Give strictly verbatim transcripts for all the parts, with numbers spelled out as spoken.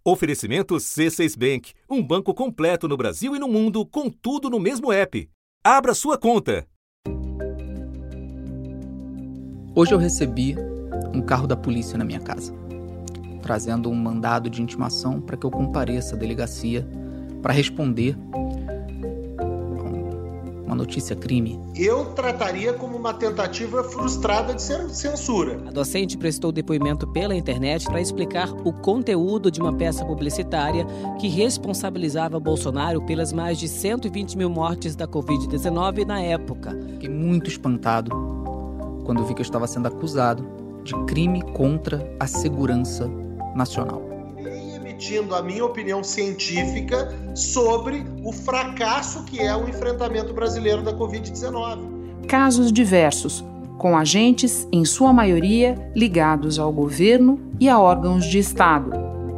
Oferecimento C seis Bank, um banco completo no Brasil e no mundo, com tudo no mesmo app. Abra sua conta. Hoje eu recebi um carro da polícia na minha casa, trazendo um mandado de intimação para que eu compareça à delegacia para responder uma notícia crime. Eu trataria como uma tentativa frustrada de censura. A docente prestou depoimento pela internet para explicar o conteúdo de uma peça publicitária que responsabilizava Bolsonaro pelas mais de cento e vinte mil mortes da covid dezenove na época. Fiquei muito espantado quando vi que eu estava sendo acusado de crime contra a segurança nacional. Emitindo a minha opinião científica sobre o fracasso que é o enfrentamento brasileiro da covid dezenove. Casos diversos, com agentes, em sua maioria, ligados ao governo e a órgãos de Estado.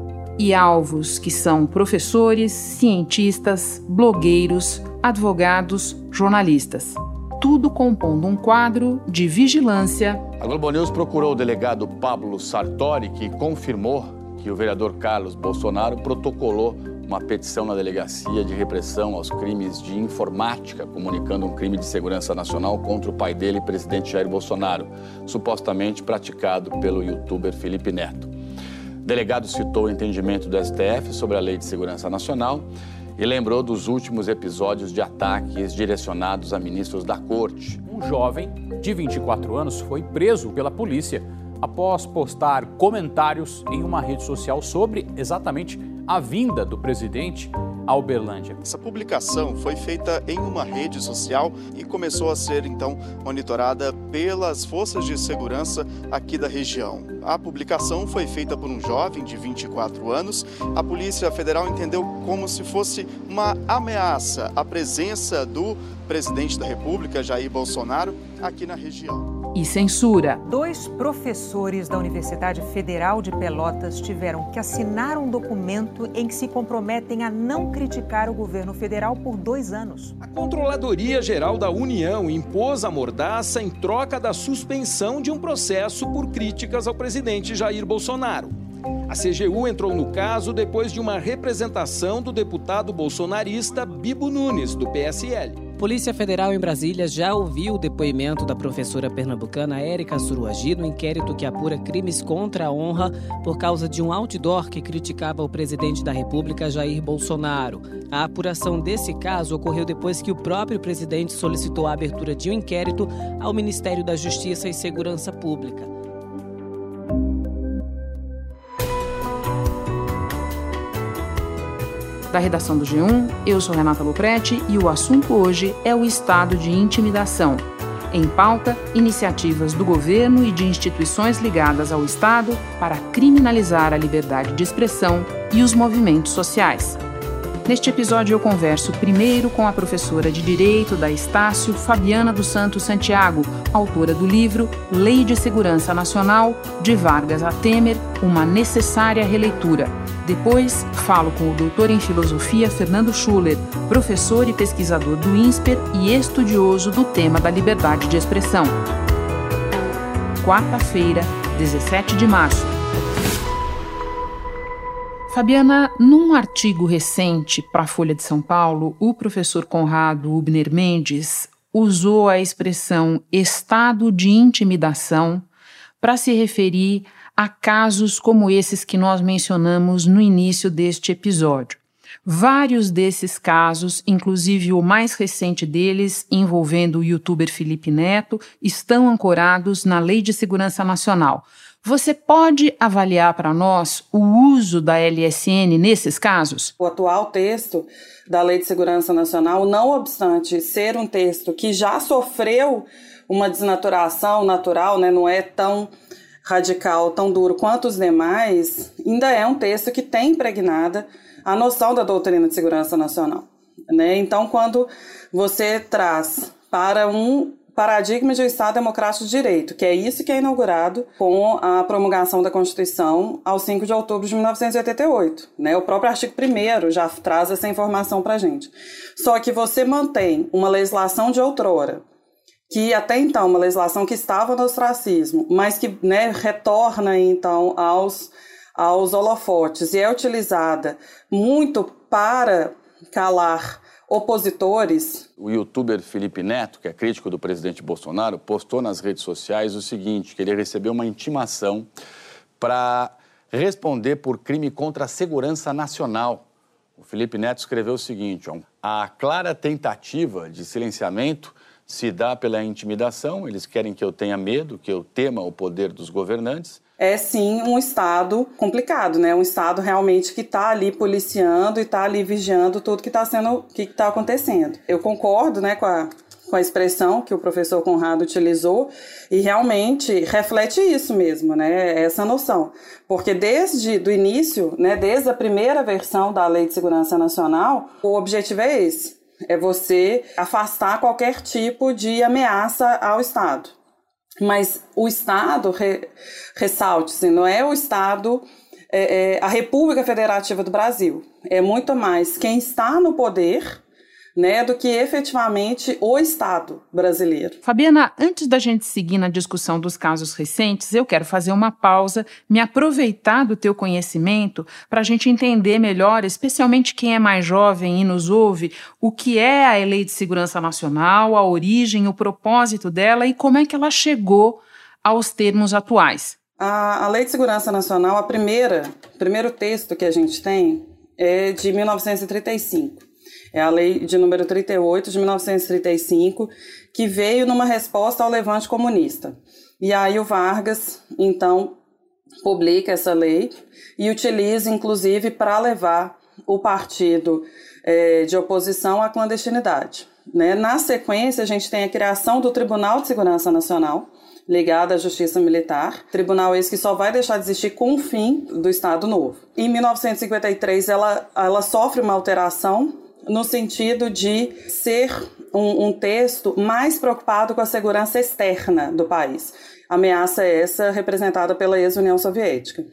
E alvos que são professores, cientistas, blogueiros, advogados, jornalistas. Tudo compondo um quadro de vigilância. A Globo News procurou o delegado Pablo Sartori, que confirmou que o vereador Carlos Bolsonaro protocolou uma petição na delegacia de repressão aos crimes de informática, comunicando um crime de segurança nacional contra o pai dele, presidente Jair Bolsonaro, supostamente praticado pelo youtuber Felipe Neto. O delegado citou o entendimento do S T F sobre a Lei de Segurança Nacional e lembrou dos últimos episódios de ataques direcionados a ministros da corte. Um jovem de vinte e quatro anos foi preso pela polícia após postar comentários em uma rede social sobre exatamente a vinda do presidente a Uberlândia. Essa publicação foi feita em uma rede social e começou a ser, então, monitorada pelas forças de segurança aqui da região. A publicação foi feita por um jovem de vinte e quatro anos. A Polícia Federal entendeu como se fosse uma ameaça à presença do presidente da República, Jair Bolsonaro, aqui na região. E censura. Dois professores da Universidade Federal de Pelotas tiveram que assinar um documento em que se comprometem a não criticar o governo federal por dois anos. A Controladoria Geral da União impôs a mordaça em troca da suspensão de um processo por críticas ao presidente Jair Bolsonaro. A C G U entrou no caso depois de uma representação do deputado bolsonarista Bibo Nunes, do P S L. Polícia Federal em Brasília já ouviu o depoimento da professora pernambucana Érica Suruagi no inquérito que apura crimes contra a honra por causa de um outdoor que criticava o presidente da República, Jair Bolsonaro. A apuração desse caso ocorreu depois que o próprio presidente solicitou a abertura de um inquérito ao Ministério da Justiça e Segurança Pública. Da redação do G um, eu sou Renata Luprete e o assunto hoje é o estado de intimidação. Em pauta, iniciativas do governo e de instituições ligadas ao Estado para criminalizar a liberdade de expressão e os movimentos sociais. Neste episódio eu converso primeiro com a professora de Direito da Estácio, Fabiana dos Santos Santiago, autora do livro Lei de Segurança Nacional, de Vargas a Temer, uma necessária releitura. Depois, falo com o doutor em filosofia Fernando Schuller, professor e pesquisador do INSPER e estudioso do tema da liberdade de expressão. Quarta-feira, dezessete de março. Fabiana, num artigo recente para a Folha de São Paulo, o professor Conrado Hubner Mendes usou a expressão estado de intimidação para se referir a casos como esses que nós mencionamos no início deste episódio. Vários desses casos, inclusive o mais recente deles, envolvendo o youtuber Felipe Neto, estão ancorados na Lei de Segurança Nacional. Você pode avaliar para nós o uso da L S N nesses casos? O atual texto da Lei de Segurança Nacional, não obstante ser um texto que já sofreu uma desnaturação natural, né, não é tão radical, tão duro quanto os demais, ainda é um texto que tem impregnada a noção da doutrina de segurança nacional, né? Então, quando você traz para um paradigma de um Estado democrático de direito, que é isso que é inaugurado com a promulgação da Constituição ao cinco de outubro de mil novecentos e oitenta e oito, né? O próprio artigo primeiro já traz essa informação para a gente. Só que você mantém uma legislação de outrora, que até então, uma legislação que estava no ostracismo, mas que, né, retorna então aos, aos holofotes e é utilizada muito para calar opositores. O youtuber Felipe Neto, que é crítico do presidente Bolsonaro, postou nas redes sociais o seguinte, que ele recebeu uma intimação para responder por crime contra a segurança nacional. O Felipe Neto escreveu o seguinte, ó, a clara tentativa de silenciamento se dá pela intimidação, eles querem que eu tenha medo, que eu tema o poder dos governantes. É sim um Estado complicado, né? Um Estado realmente que está ali policiando e está ali vigiando tudo que está sendo, que está acontecendo. Eu concordo, né, com a, com a expressão que o professor Conrado utilizou e realmente reflete isso mesmo, né? Essa noção. Porque desde o início, né, desde a primeira versão da Lei de Segurança Nacional, o objetivo é esse, é você afastar qualquer tipo de ameaça ao Estado. Mas o Estado, re, ressalte-se, não é o Estado, é, é a República Federativa do Brasil. É muito mais quem está no poder, né, do que efetivamente o Estado brasileiro. Fabiana, antes da gente seguir na discussão dos casos recentes, eu quero fazer uma pausa, me aproveitar do teu conhecimento para a gente entender melhor, especialmente quem é mais jovem e nos ouve, o que é a Lei de Segurança Nacional, a origem, o propósito dela e como é que ela chegou aos termos atuais. A, a Lei de Segurança Nacional, a primeira, o primeiro texto que a gente tem é de mil novecentos e trinta e cinco. É a lei de número trinta e oito de mil novecentos e trinta e cinco, que veio numa resposta ao levante comunista. E aí o Vargas, então, publica essa lei e utiliza, inclusive, para levar o partido é, de oposição à clandestinidade. Né? Na sequência, a gente tem a criação do Tribunal de Segurança Nacional, ligado à Justiça Militar, tribunal esse que só vai deixar de existir com o fim do Estado Novo. Em mil novecentos e cinquenta e três, ela, ela sofre uma alteração no sentido de ser um, um texto mais preocupado com a segurança externa do país. Ameaça essa representada pela ex-União Soviética.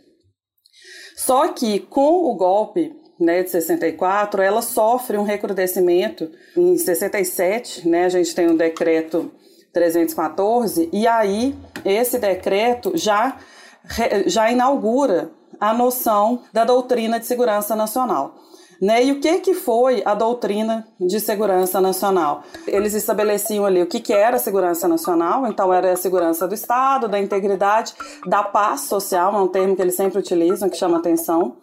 Só que com o golpe, né, de sessenta e quatro, ela sofre um recrudescimento. Em sessenta e sete, né, a gente tem o decreto trezentos e quatorze, e aí esse decreto já, já inaugura a noção da doutrina de segurança nacional. Né? E o que, que foi a doutrina de segurança nacional? Eles estabeleciam ali o que, que era a segurança nacional, então era a segurança do Estado, da integridade, da paz social, é um termo que eles sempre utilizam, que chama atenção.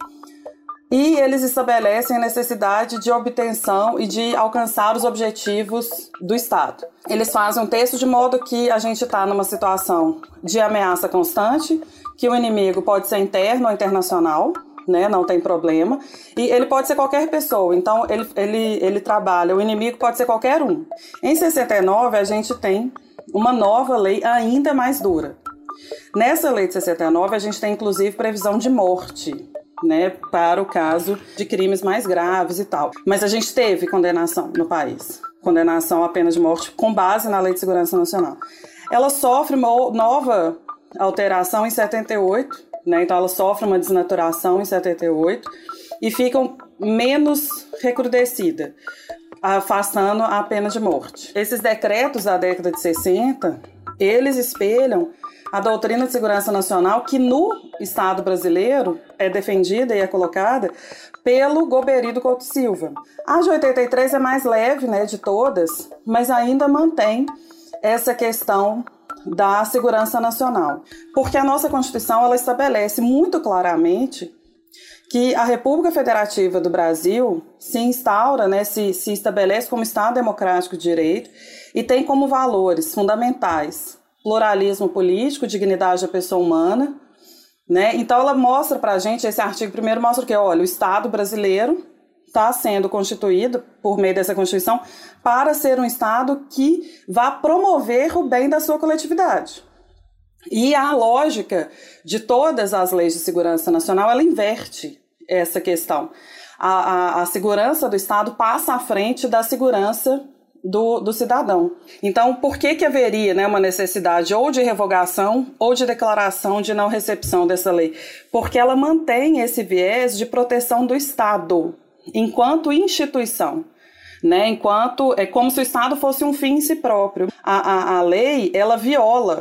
E eles estabelecem a necessidade de obtenção e de alcançar os objetivos do Estado. Eles fazem um texto de modo que a gente está numa situação de ameaça constante, que o inimigo pode ser interno ou internacional, né, não tem problema, e ele pode ser qualquer pessoa, então ele, ele, ele trabalha, o inimigo pode ser qualquer um. Em sessenta e nove, a gente tem uma nova lei ainda mais dura. Nessa lei de sessenta e nove, a gente tem inclusive previsão de morte, né, para o caso de crimes mais graves e tal. Mas a gente teve condenação no país, condenação à pena de morte com base na Lei de Segurança Nacional. Ela sofre uma nova alteração em setenta e oito, né? Então ela sofre uma desnaturação em setenta e oito e fica menos recrudescida, afastando a pena de morte. Esses decretos da década de sessenta, eles espelham a doutrina de segurança nacional que no Estado brasileiro é defendida e é colocada pelo Goberido Couto Silva. A de oitenta e três é mais leve, né, de todas, mas ainda mantém essa questão da segurança nacional. Porque a nossa Constituição ela estabelece muito claramente que a República Federativa do Brasil se instaura, né, se, se estabelece como Estado democrático de direito e tem como valores fundamentais pluralismo político, dignidade da pessoa humana, né? Então ela mostra para a gente, esse artigo primeiro mostra que, olha, o Estado brasileiro está sendo constituído por meio dessa Constituição para ser um Estado que vá promover o bem da sua coletividade. E a lógica de todas as leis de segurança nacional, ela inverte essa questão. A, a, a segurança do Estado passa à frente da segurança do, do cidadão. Então, por que que haveria, né, uma necessidade ou de revogação ou de declaração de não recepção dessa lei? Porque ela mantém esse viés de proteção do Estado enquanto instituição, né? Enquanto é como se o Estado fosse um fim em si próprio. A, a, a lei ela viola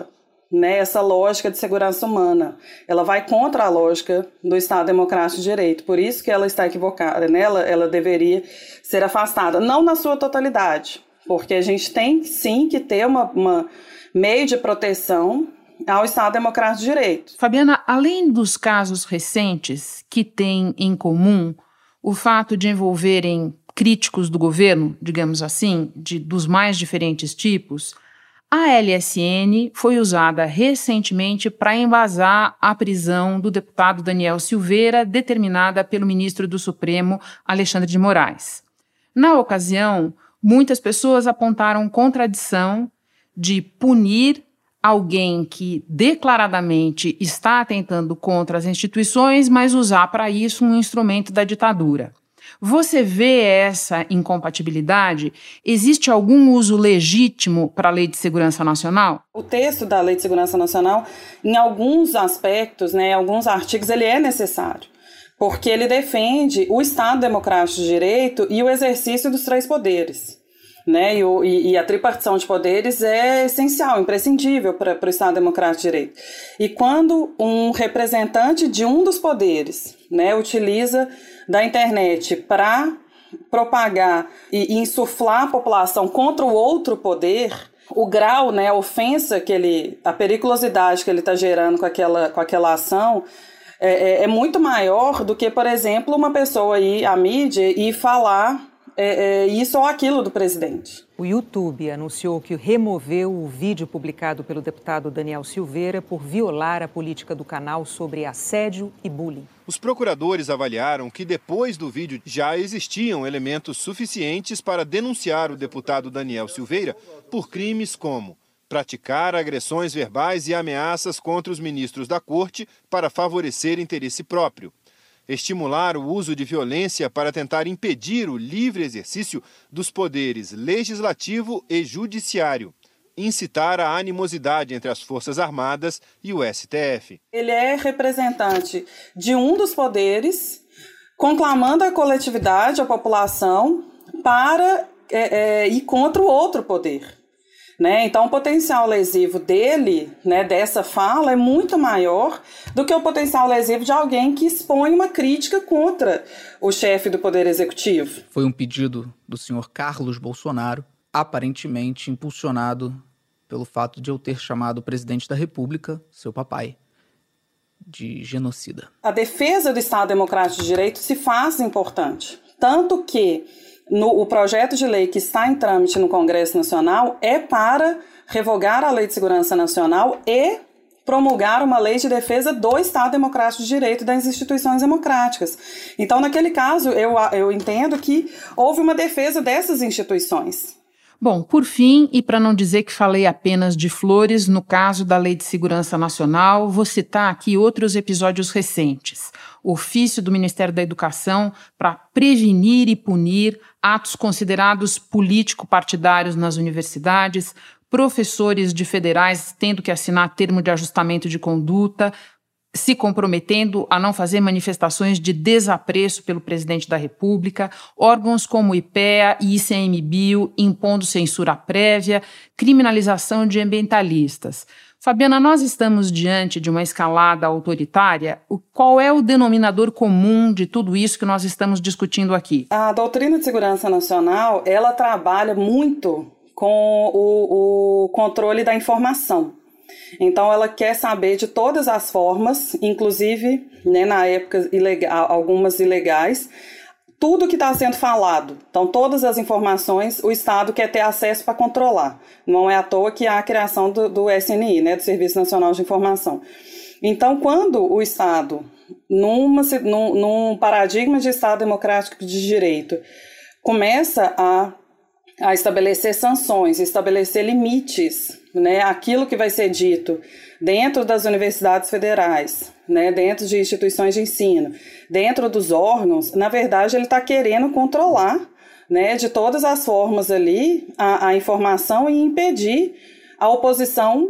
né, essa lógica de segurança humana. Ela vai contra a lógica do Estado Democrático de Direito. Por isso que ela está equivocada, né? ela, ela deveria ser afastada. Não na sua totalidade, porque a gente tem sim que ter uma, uma meio de proteção ao Estado Democrático de Direito. Fabiana, além dos casos recentes que têm em comum o fato de envolverem críticos do governo, digamos assim, de, dos mais diferentes tipos, a L S N foi usada recentemente para embasar a prisão do deputado Daniel Silveira, determinada pelo ministro do Supremo, Alexandre de Moraes. Na ocasião, muitas pessoas apontaram contradição de punir alguém que declaradamente está atentando contra as instituições, mas usar para isso um instrumento da ditadura. Você vê essa incompatibilidade? Existe algum uso legítimo para a Lei de Segurança Nacional? O texto da Lei de Segurança Nacional, em alguns aspectos, né, em alguns artigos, ele é necessário, porque ele defende o Estado Democrático de Direito e o exercício dos três poderes. Né, e, o, e, e a tripartição de poderes é essencial, imprescindível para o Estado Democrático de Direito. E quando um representante de um dos poderes, né, utiliza da internet para propagar e, e insuflar a população contra o outro poder, o grau, né, a ofensa que ele, a periculosidade que ele está gerando com aquela, com aquela ação é, é, é muito maior do que, por exemplo, uma pessoa ir à mídia e falar É, é, isso ou aquilo do presidente. O YouTube anunciou que removeu o vídeo publicado pelo deputado Daniel Silveira por violar a política do canal sobre assédio e bullying. Os procuradores avaliaram que depois do vídeo já existiam elementos suficientes para denunciar o deputado Daniel Silveira por crimes como praticar agressões verbais e ameaças contra os ministros da corte para favorecer interesse próprio, estimular o uso de violência para tentar impedir o livre exercício dos poderes legislativo e judiciário, incitar a animosidade entre as Forças Armadas e o S T F. Ele é representante de um dos poderes, conclamando a coletividade, a população, para é, é, ir contra o outro poder. Né? Então, o potencial lesivo dele, né, dessa fala, é muito maior do que o potencial lesivo de alguém que expõe uma crítica contra o chefe do Poder Executivo. Foi um pedido do senhor Carlos Bolsonaro, aparentemente impulsionado pelo fato de eu ter chamado o presidente da República, seu papai, de genocida. A defesa do Estado Democrático de Direito se faz importante, tanto que No, o projeto de lei que está em trâmite no Congresso Nacional é para revogar a Lei de Segurança Nacional e promulgar uma lei de defesa do Estado Democrático de Direito e das instituições democráticas. Então, naquele caso, eu, eu entendo que houve uma defesa dessas instituições. Bom, por fim, e para não dizer que falei apenas de flores, no caso da Lei de Segurança Nacional, vou citar aqui outros episódios recentes. Ofício do Ministério da Educação para prevenir e punir atos considerados político-partidários nas universidades, professores de federais tendo que assinar termo de ajustamento de conduta, se comprometendo a não fazer manifestações de desapreço pelo presidente da República, órgãos como o I P E A e I C M Bio impondo censura prévia, criminalização de ambientalistas. Fabiana, nós estamos diante de uma escalada autoritária. Qual é o denominador comum de tudo isso que nós estamos discutindo aqui? A doutrina de segurança nacional, ela trabalha muito com o, o controle da informação. Então, ela quer saber de todas as formas, inclusive, né, na época, ilegal, algumas ilegais, tudo que está sendo falado. Então, todas as informações, o Estado quer ter acesso para controlar. Não é à toa que há a criação do, do S N I, né, do Serviço Nacional de Informação. Então, quando o Estado, numa, num, num paradigma de Estado Democrático de Direito, começa a, a estabelecer sanções, estabelecer limites, né, aquilo que vai ser dito dentro das universidades federais, né, dentro de instituições de ensino, dentro dos órgãos, na verdade ele está querendo controlar, né, de todas as formas ali a, a informação e impedir a oposição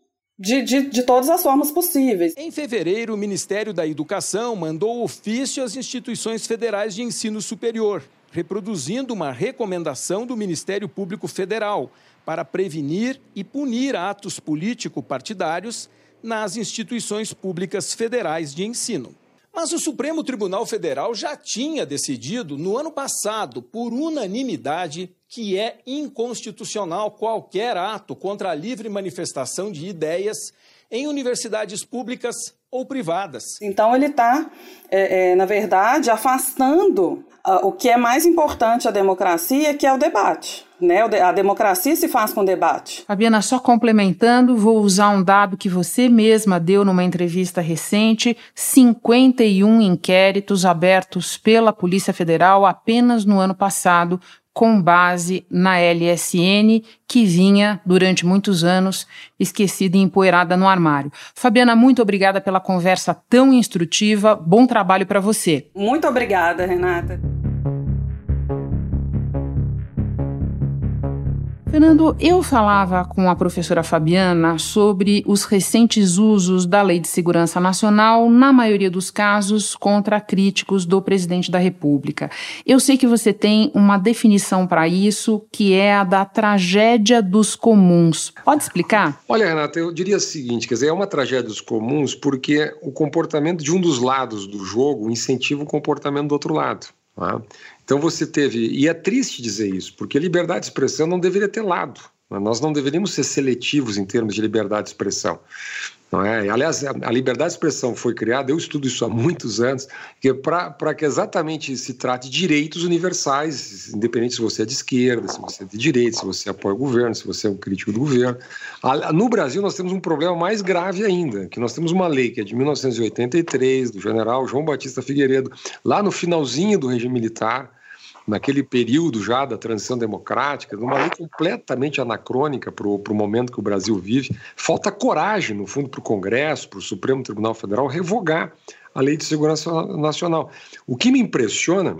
de, de, de todas as formas possíveis. Em fevereiro, o Ministério da Educação mandou ofício às instituições federais de ensino superior, reproduzindo uma recomendação do Ministério Público Federal para prevenir e punir atos político-partidários nas instituições públicas federais de ensino. Mas o Supremo Tribunal Federal já tinha decidido no ano passado, por unanimidade, que é inconstitucional qualquer ato contra a livre manifestação de ideias em universidades públicas ou privadas. Então ele está, é, é, na verdade, afastando uh, o que é mais importante à democracia, que é o debate. Né? A democracia se faz com debate. Fabiana, só complementando, vou usar um dado que você mesma deu numa entrevista recente: cinquenta e um inquéritos abertos pela Polícia Federal apenas no ano passado, com base na L S N, que vinha, durante muitos anos, esquecida e empoeirada no armário. Fabiana, muito obrigada pela conversa tão instrutiva. Bom trabalho para você. Muito obrigada, Renata. Fernando, eu falava com a professora Fabiana sobre os recentes usos da Lei de Segurança Nacional, na maioria dos casos, contra críticos do presidente da República. Eu sei que você tem uma definição para isso, que é a da tragédia dos comuns. Pode explicar? Olha, Renata, eu diria o seguinte, quer dizer, é uma tragédia dos comuns porque o comportamento de um dos lados do jogo incentiva o comportamento do outro lado. Tá? Então você teve, e é triste dizer isso, porque liberdade de expressão não deveria ter lado. Nós não deveríamos ser seletivos em termos de liberdade de expressão. Não é? Aliás, a liberdade de expressão foi criada, eu estudo isso há muitos anos, para que exatamente se trate de direitos universais, independente se você é de esquerda, se você é de direita, se você apoia o governo, se você é um crítico do governo. No Brasil nós temos um problema mais grave ainda, que nós temos uma lei que é de mil novecentos e oitenta e três, do general João Batista Figueiredo, lá no finalzinho do regime militar, naquele período já da transição democrática, numa lei completamente anacrônica para o momento que o Brasil vive. Falta coragem, no fundo, para o Congresso, para o Supremo Tribunal Federal, revogar a Lei de Segurança Nacional. O que me impressiona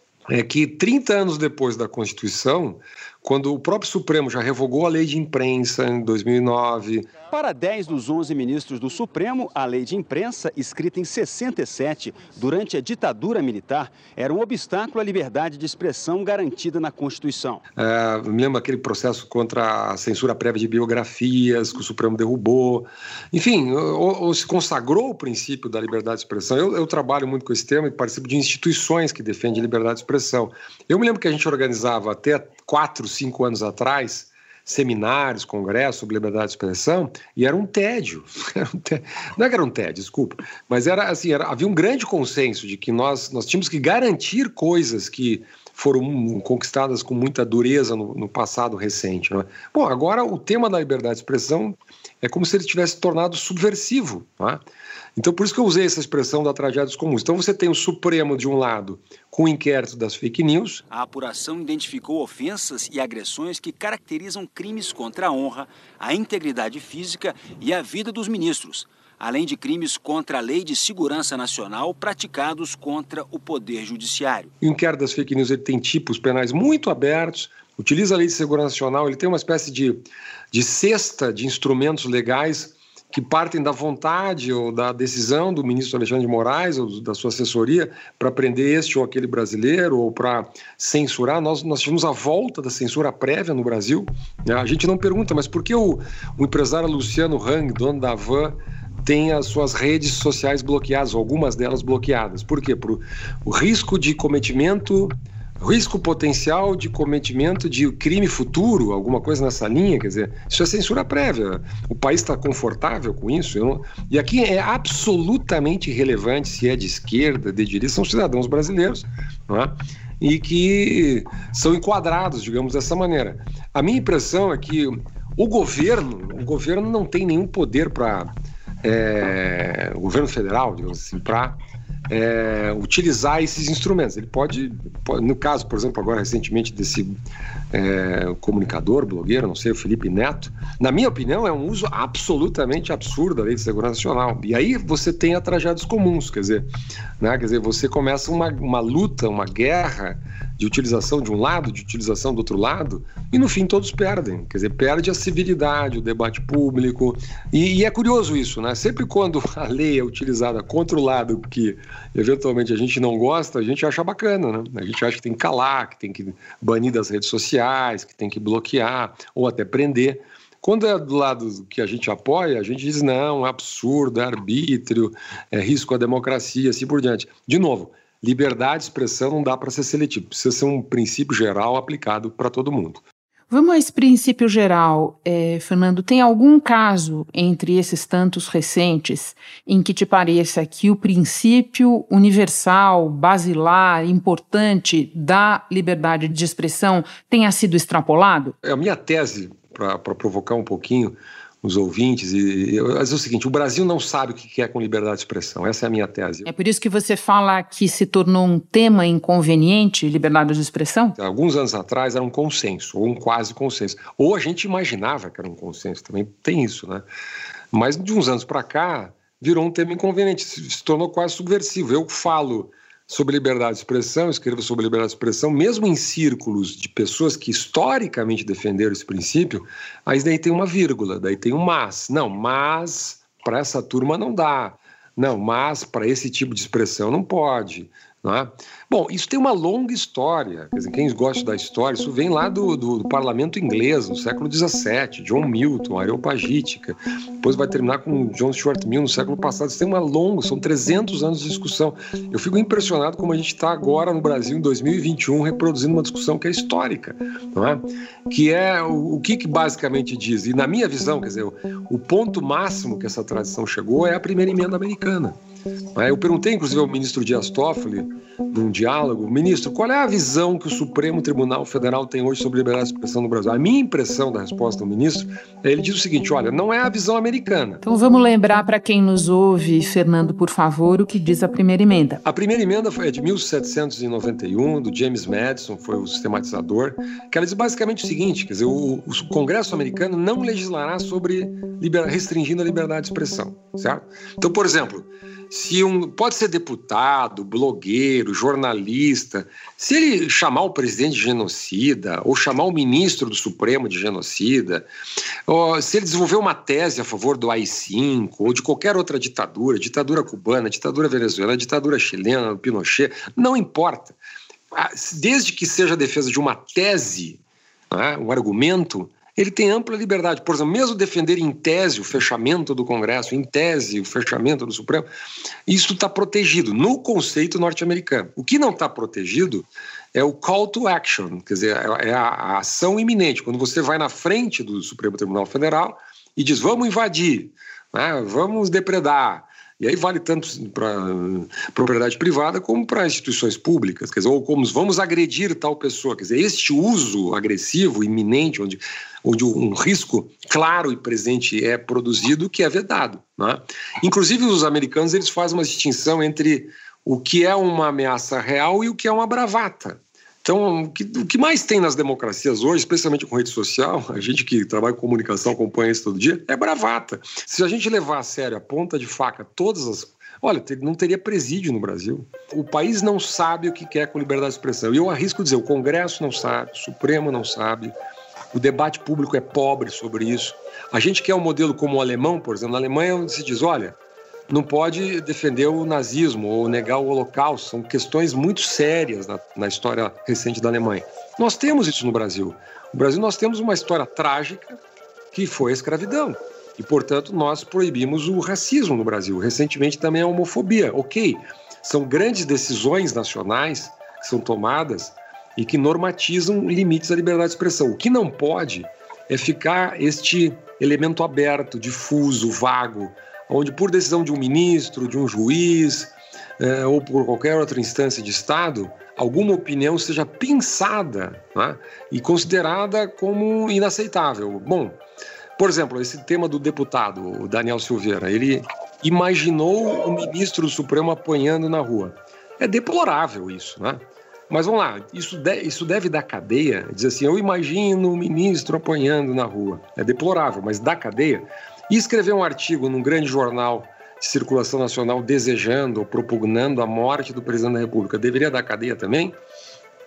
é que trinta anos depois da Constituição, quando o próprio Supremo já revogou a lei de imprensa em dois mil e nove... Para dez dos onze ministros do Supremo, a lei de imprensa, escrita em sessenta e sete, durante a ditadura militar, era um obstáculo à liberdade de expressão garantida na Constituição. É, me lembro aquele processo contra a censura prévia de biografias, que o Supremo derrubou. Enfim, ou, ou se consagrou o princípio da liberdade de expressão. Eu, eu trabalho muito com esse tema e participo de instituições que defendem a liberdade de expressão. Eu me lembro que a gente organizava até quatro, cinco anos atrás seminários, congressos sobre liberdade de expressão, e era um tédio. Era um tédio. Não é que era um tédio, desculpa, mas era assim, era, havia um grande consenso de que nós, nós tínhamos que garantir coisas que foram conquistadas com muita dureza no, no passado recente. Não é? Bom, agora o tema da liberdade de expressão é como se ele tivesse tornado subversivo. Não é? Então, por isso que eu usei essa expressão da tragédia dos comuns. Então, você tem o Supremo, de um lado, com o inquérito das fake news. A apuração identificou ofensas e agressões que caracterizam crimes contra a honra, a integridade física e a vida dos ministros, além de crimes contra a Lei de Segurança Nacional praticados contra o Poder Judiciário. O inquérito das fake news ele tem tipos penais muito abertos, utiliza a Lei de Segurança Nacional, ele tem uma espécie de, de cesta de instrumentos legais que partem da vontade ou da decisão do ministro Alexandre de Moraes ou da sua assessoria para prender este ou aquele brasileiro ou para censurar. Nós, nós tivemos a volta da censura prévia no Brasil. Né? A gente não pergunta, mas por que o, o empresário Luciano Hang, dono da Van, tem as suas redes sociais bloqueadas, algumas delas bloqueadas? Por quê? Por o risco de cometimento... risco potencial de cometimento de crime futuro, alguma coisa nessa linha, quer dizer, isso é censura prévia. O país está confortável com isso? Eu não... E aqui é absolutamente irrelevante se é de esquerda, de direita, são cidadãos brasileiros, não é? E que são enquadrados, digamos, dessa maneira. A minha impressão é que o governo, o governo não tem nenhum poder para... É, o governo federal, digamos assim, para... É, utilizar esses instrumentos. Ele pode, pode, no caso, por exemplo, agora recentemente desse é, comunicador, blogueiro, não sei, o Felipe Neto, na minha opinião é um uso absolutamente absurdo da Lei de Segurança Nacional. E aí você tem a tragédia dos comuns, quer dizer, né, quer dizer, você começa uma, uma luta, uma guerra de utilização de um lado, de utilização do outro lado, e no fim todos perdem. Quer dizer, perde a civilidade, o debate público. E, e é curioso isso, né? Sempre quando a lei é utilizada contra o lado que eventualmente a gente não gosta, a gente acha bacana, né? A gente acha que tem que calar, que tem que banir das redes sociais, que tem que bloquear ou até prender. Quando é do lado que a gente apoia, a gente diz não, é absurdo, é arbítrio, é risco à democracia, assim por diante. De novo, liberdade de expressão não dá para ser seletivo, precisa ser um princípio geral aplicado para todo mundo. Vamos a esse princípio geral, é, Fernando. Tem algum caso entre esses tantos recentes em que te pareça que o princípio universal, basilar, importante da liberdade de expressão tenha sido extrapolado? A minha tese, para provocar um pouquinho os ouvintes, e, e, mas é o seguinte, o Brasil não sabe o que é com liberdade de expressão, essa é a minha tese. É por isso que você fala que se tornou um tema inconveniente, liberdade de expressão? Alguns anos atrás era um consenso, ou um quase consenso, ou a gente imaginava que era um consenso, também tem isso, né? Mas de uns anos para cá, virou um tema inconveniente, se, se tornou quase subversivo. Eu falo sobre liberdade de expressão, escrevo sobre liberdade de expressão, mesmo em círculos de pessoas que historicamente defenderam esse princípio, aí daí tem uma vírgula, daí tem um mas. Não, mas para essa turma não dá. Não, mas para esse tipo de expressão não pode. Não é? Bom, isso tem uma longa história. Quer dizer, quem gosta da história, isso vem lá do, do, do parlamento inglês, no século dezessete, John Milton, Areopagítica, depois vai terminar com John Stuart Mill no século passado. Isso tem uma longa, são trezentos anos de discussão. Eu fico impressionado como a gente está agora no Brasil, em dois mil e vinte e um, reproduzindo uma discussão que é histórica, não é? Que é o, o que, que basicamente diz, e na minha visão, quer dizer, o, o ponto máximo que essa tradição chegou é a primeira emenda americana. Eu perguntei, inclusive, ao ministro Dias Toffoli, num diálogo, ministro, qual é a visão que o Supremo Tribunal Federal tem hoje sobre liberdade de expressão no Brasil? A minha impressão da resposta do ministro, ele diz o seguinte, olha, não é a visão americana. Então vamos lembrar para quem nos ouve, Fernando, por favor, o que diz a primeira emenda. A primeira emenda é de mil setecentos e noventa e um, do James Madison, foi o sistematizador, que ela diz basicamente o seguinte, quer dizer, o, o Congresso americano não legislará sobre liber, restringindo a liberdade de expressão, certo? Então, por exemplo, se um, pode ser deputado, blogueiro, jornalista, se ele chamar o presidente de genocida, ou chamar o ministro do Supremo de genocida, ou se ele desenvolver uma tese a favor do A I cinco, ou de qualquer outra ditadura, ditadura cubana, ditadura venezuelana, ditadura chilena, do Pinochet, não importa. Desde que seja a defesa de uma tese, né, um argumento, ele tem ampla liberdade. Por exemplo, mesmo defender em tese o fechamento do Congresso, em tese o fechamento do Supremo, isso está protegido no conceito norte-americano. O que não está protegido é o call to action, quer dizer, é a, a ação iminente. Quando você vai na frente do Supremo Tribunal Federal e diz, vamos invadir, né, vamos depredar. E aí vale tanto para propriedade privada como para instituições públicas, quer dizer, ou como vamos agredir tal pessoa. Quer dizer, este uso agressivo, iminente, onde, onde um risco claro e presente é produzido, que é vedado, né? Inclusive, os americanos eles fazem uma distinção entre o que é uma ameaça real e o que é uma bravata. Então, o que, o que mais tem nas democracias hoje, especialmente com rede social, a gente que trabalha com comunicação, acompanha isso todo dia, é bravata. Se a gente levar a sério a ponta de faca todas as... Olha, não teria presídio no Brasil. O país não sabe o que quer com liberdade de expressão. E eu arrisco dizer, o Congresso não sabe, o Supremo não sabe, o debate público é pobre sobre isso. A gente quer um modelo como o alemão, por exemplo. Na Alemanha se diz, olha, não pode defender o nazismo ou negar o Holocausto. São questões muito sérias na, na história recente da Alemanha. Nós temos isso no Brasil. No Brasil nós temos uma história trágica que foi a escravidão. E, portanto, nós proibimos o racismo no Brasil. Recentemente também a homofobia. Ok, são grandes decisões nacionais que são tomadas e que normatizam limites à liberdade de expressão. O que não pode é ficar este elemento aberto, difuso, vago, onde por decisão de um ministro, de um juiz, eh, ou por qualquer outra instância de Estado, alguma opinião seja pensada, né, e considerada como inaceitável. Bom, por exemplo, esse tema do deputado, o Daniel Silveira, ele imaginou o ministro do Supremo apanhando na rua. É deplorável isso, né? Mas vamos lá, isso, de, isso deve dar cadeia? Diz assim, eu imagino o ministro apanhando na rua. É deplorável, mas dá cadeia? E escrever um artigo num grande jornal de circulação nacional desejando ou propugnando a morte do presidente da República, deveria dar cadeia também?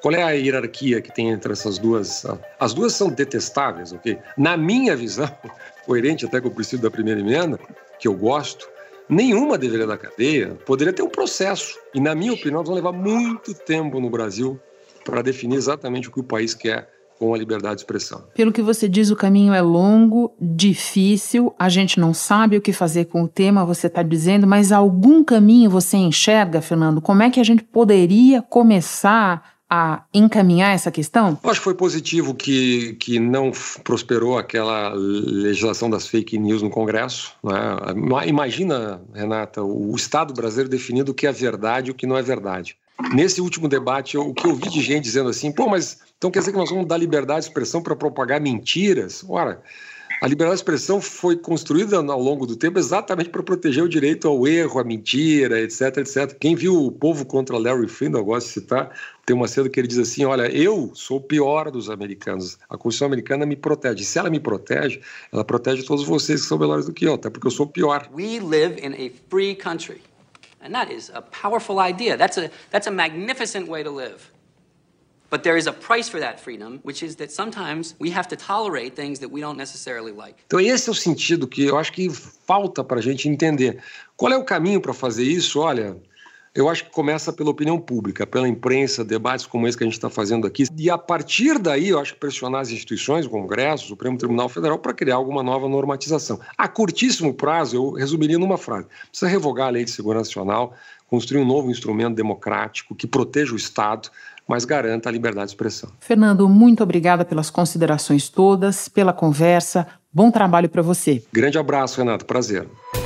Qual é a hierarquia que tem entre essas duas? As duas são detestáveis, ok? Na minha visão, coerente até com o princípio da primeira emenda, que eu gosto, nenhuma deveria dar cadeia, poderia ter um processo. E, na minha opinião, nós vamos levar muito tempo no Brasil para definir exatamente o que o país quer com a liberdade de expressão. Pelo que você diz, o caminho é longo, difícil, a gente não sabe o que fazer com o tema, você está dizendo, mas algum caminho você enxerga, Fernando? Como é que a gente poderia começar a encaminhar essa questão? Eu acho que foi positivo que, que não prosperou aquela legislação das fake news no Congresso, né? Imagina, Renata, o Estado brasileiro definindo o que é verdade e o que não é verdade. Nesse último debate, eu, o que eu vi de gente dizendo assim, pô, mas então quer dizer que nós vamos dar liberdade de expressão para propagar mentiras? Ora, a liberdade de expressão foi construída ao longo do tempo exatamente para proteger o direito ao erro, à mentira, etc, etcétera. Quem viu O Povo contra Larry Flynt, eu gosto de citar, tem uma cena que ele diz assim, olha, eu sou o pior dos americanos, a Constituição americana me protege. E se ela me protege, ela protege todos vocês que são melhores do que eu, até porque eu sou o pior. We live in a free country. And that is a powerful idea. That's a, that's a magnificent way to live. But there is a price for that freedom, which is that sometimes we have to tolerate things that we don't necessarily like. Então esse é o sentido que eu acho que falta para a gente entender. Qual é o caminho para fazer isso? Olha, eu acho que começa pela opinião pública, pela imprensa, debates como esse que a gente está fazendo aqui. E a partir daí, eu acho que pressionar as instituições, o Congresso, o Supremo Tribunal Federal, para criar alguma nova normatização. A curtíssimo prazo, eu resumiria numa frase. Precisa revogar a Lei de Segurança Nacional, construir um novo instrumento democrático que proteja o Estado, mas garanta a liberdade de expressão. Fernando, muito obrigada pelas considerações todas, pela conversa. Bom trabalho para você. Grande abraço, Renato. Prazer.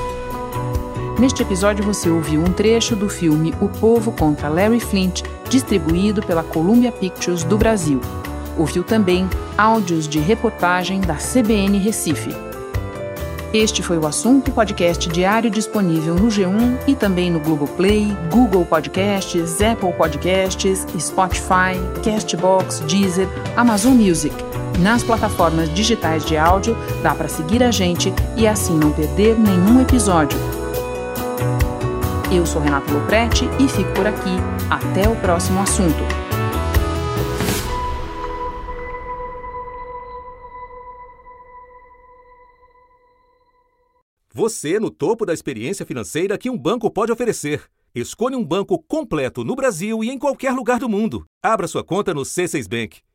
Neste episódio você ouviu um trecho do filme O Povo contra Larry Flynt, distribuído pela Columbia Pictures do Brasil. Ouviu também áudios de reportagem da C B N Recife. Este foi o Assunto, podcast diário disponível no G um e também no Globoplay, Google Podcasts, Apple Podcasts, Spotify, Castbox, Deezer, Amazon Music. Nas plataformas digitais de áudio, dá para seguir a gente e assim não perder nenhum episódio. Eu sou Renata Lopretti e fico por aqui. Até o próximo assunto. Você no topo da experiência financeira que um banco pode oferecer. Escolha um banco completo no Brasil e em qualquer lugar do mundo. Abra sua conta no C seis Bank.